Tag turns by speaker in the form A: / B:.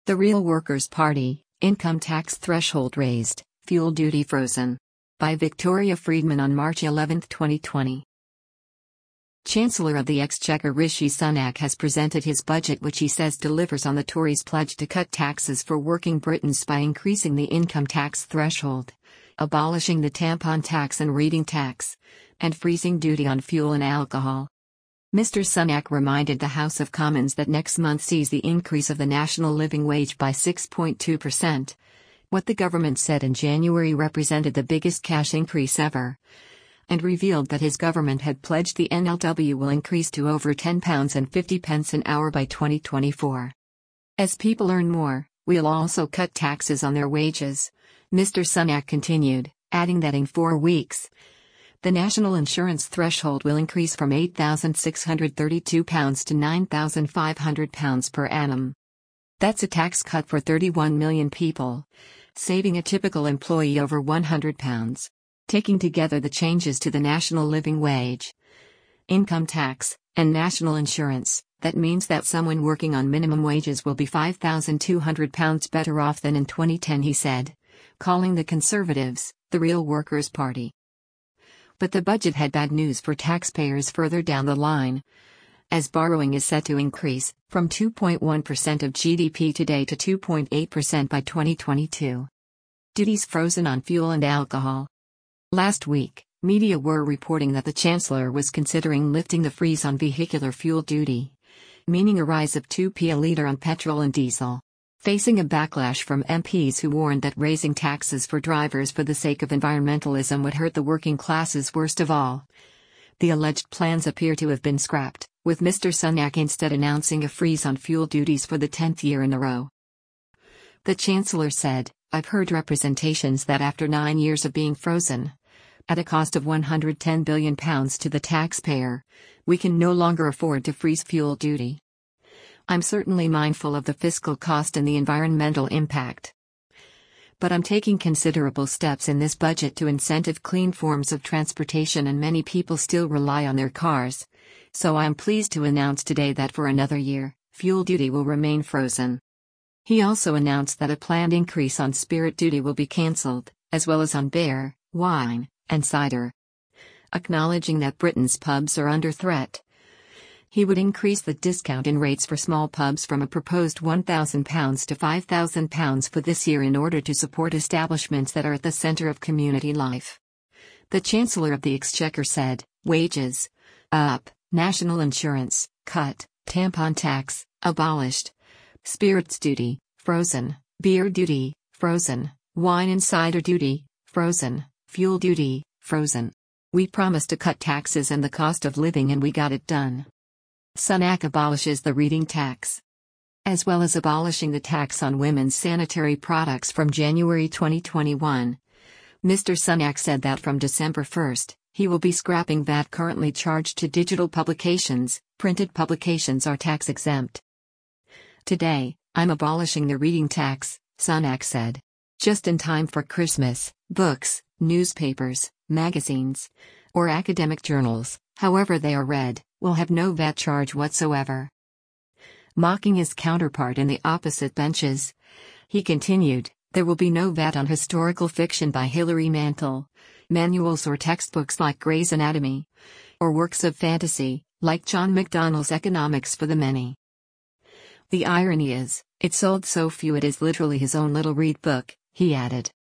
A: The Real Workers' Party, income tax threshold raised, fuel duty frozen. By Victoria Friedman on March 11, 2020. Chancellor of the Exchequer Rishi Sunak has presented his budget, which he says delivers on the Tories' pledge to cut taxes for working Britons by increasing the income tax threshold, abolishing the tampon tax and reading tax, and freezing duty on fuel and alcohol. Mr. Sunak reminded the House of Commons that next month sees the increase of the national living wage by 6.2%. What the government said in January represented the biggest cash increase ever, and revealed that his government had pledged the NLW will increase to over £10.50 an hour by 2024. As people earn more, we'll also cut taxes on their wages, Mr. Sunak continued, adding that in 4 weeks, the national insurance threshold will increase from £8,632 to £9,500 per annum. That's a tax cut for 31 million people, saving a typical employee over £100. Taking together the changes to the national living wage, income tax, and national insurance, that means that someone working on minimum wages will be £5,200 better off than in 2010, he said, calling the Conservatives the Real Workers' Party. But the budget had bad news for taxpayers further down the line, as borrowing is set to increase from 2.1% of GDP today to 2.8% by 2022. Duties frozen on fuel and alcohol. Last week, media were reporting that the Chancellor was considering lifting the freeze on vehicular fuel duty, meaning a rise of 2p a litre on petrol and diesel. Facing a backlash from MPs who warned that raising taxes for drivers for the sake of environmentalism would hurt the working classes worst of all, the alleged plans appear to have been scrapped, with Mr. Sunak instead announcing a freeze on fuel duties for the 10th year in a row. The Chancellor said, "I've heard representations that after 9 years of being frozen, at a cost of £110 billion to the taxpayer, we can no longer afford to freeze fuel duty. I'm certainly mindful of the fiscal cost and the environmental impact. But I'm taking considerable steps in this budget to incentive clean forms of transportation, and many people still rely on their cars. So I am pleased to announce today that for another year, fuel duty will remain frozen." He also announced that a planned increase on spirit duty will be cancelled, as well as on beer, wine, and cider. Acknowledging that Britain's pubs are under threat, he would increase the discount in rates for small pubs from a proposed £1,000 to £5,000 for this year in order to support establishments that are at the centre of community life. The Chancellor of the Exchequer said, wages up, national insurance cut, tampon tax abolished, spirits duty frozen, beer duty frozen, wine and cider duty frozen, fuel duty frozen. We promised to cut taxes and the cost of living, and we got it done. Sunak abolishes the reading tax, as well as abolishing the tax on women's sanitary products from January 2021. Mr. Sunak said that from December 1, he will be scrapping VAT currently charged to digital publications. Printed publications are tax exempt. "Today, I'm abolishing the reading tax," Sunak said. "Just in time for Christmas, books, newspapers, magazines, or academic journals, however they are read, will have no VAT charge whatsoever." Mocking his counterpart in the opposite benches, he continued, "There will be no VAT on historical fiction by Hilary Mantel, manuals or textbooks like Gray's Anatomy, or works of fantasy, like John McDonnell's Economics for the Many. The irony is, it sold so few it is literally his own little read book," he added.